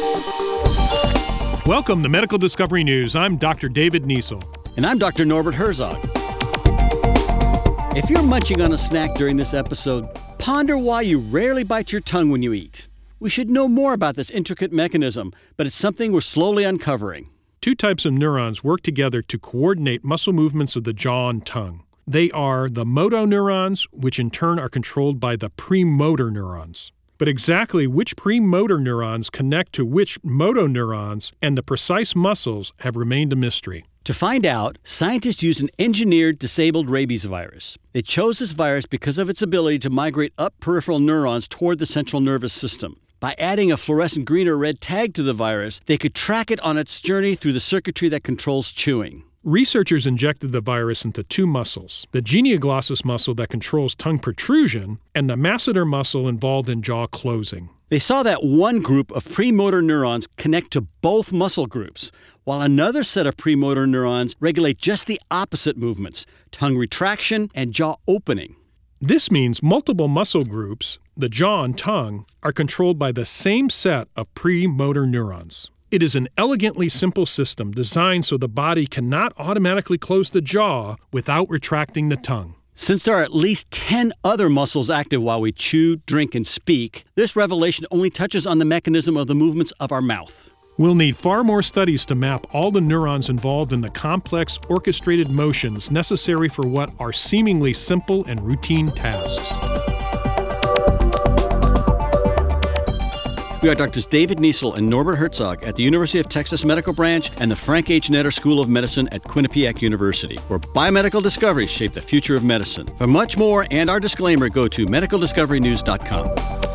Welcome to Medical Discovery News. I'm Dr. David Niesel. And I'm Dr. Norbert Herzog. If you're munching on a snack during this episode, ponder why you rarely bite your tongue when you eat. We should know more about this intricate mechanism, but it's something we're slowly uncovering. Two types of neurons work together to coordinate muscle movements of the jaw and tongue. They are the motoneurons, which in turn are controlled by the premotor neurons. But exactly which premotor neurons connect to which motoneurons and the precise muscles have remained a mystery. To find out, scientists used an engineered disabled rabies virus. They chose this virus because of its ability to migrate up peripheral neurons toward the central nervous system. By adding a fluorescent green or red tag to the virus, they could track it on its journey through the circuitry that controls chewing. Researchers injected the virus into two muscles, the genioglossus muscle that controls tongue protrusion and the masseter muscle involved in jaw closing. They saw that one group of premotor neurons connect to both muscle groups, while another set of premotor neurons regulate just the opposite movements, tongue retraction and jaw opening. This means multiple muscle groups, the jaw and tongue, are controlled by the same set of premotor neurons. It is an elegantly simple system designed so the body cannot automatically close the jaw without retracting the tongue. Since there are at least 10 other muscles active while we chew, drink, and speak, this revelation only touches on the mechanism of the movements of our mouth. We'll need far more studies to map all the neurons involved in the complex orchestrated motions necessary for what are seemingly simple and routine tasks. We are Drs. David Niesel and Norbert Herzog at the University of Texas Medical Branch and the Frank H. Netter School of Medicine at Quinnipiac University, where biomedical discoveries shape the future of medicine. For much more and our disclaimer, go to medicaldiscoverynews.com.